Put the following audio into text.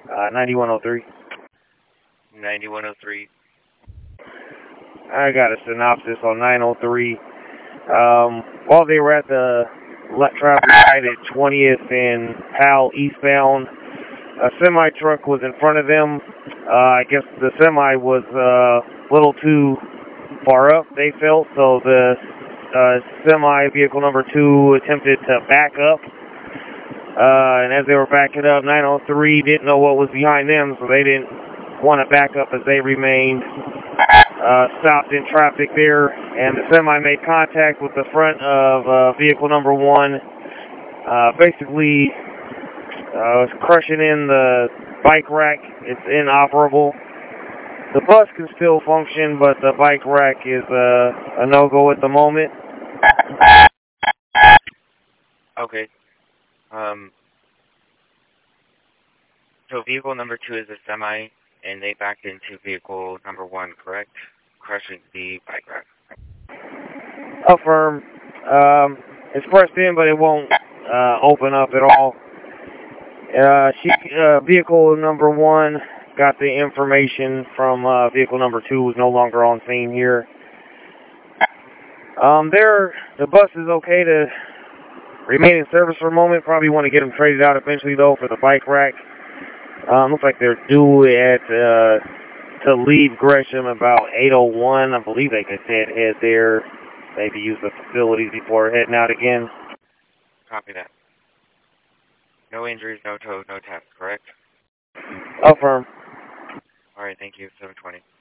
9103. 9103. I got a synopsis on 903. While they were at the traffic light at 20th and Powell eastbound, a semi-truck was in front of them. I guess the semi was a little too far up, they felt, so the semi vehicle number 2 attempted to back up. And as they were backing up, 903 didn't know what was behind them, so they didn't want to back up as they remained stopped in traffic there. And the semi made contact with the front of vehicle number 1, basically crushing in the bike rack. It's inoperable. The bus can still function, but the bike rack is a no-go at the moment. Okay. So vehicle number 2 is a semi, and they backed into vehicle number 1, correct? Crushing the bike rack. Affirm. It's pressed in, but it won't open up at all. Vehicle number 1 got the information from vehicle number 2, who's no longer on scene here. The bus is okay to remain in service for a moment. Probably want to get them traded out eventually, though, for the bike rack. Looks like they're due to leave Gresham about 8:01. I believe they could head there, maybe use the facilities before heading out again. Copy that. No injuries, no tow, no taps, correct? Affirm. All right, thank you. 720.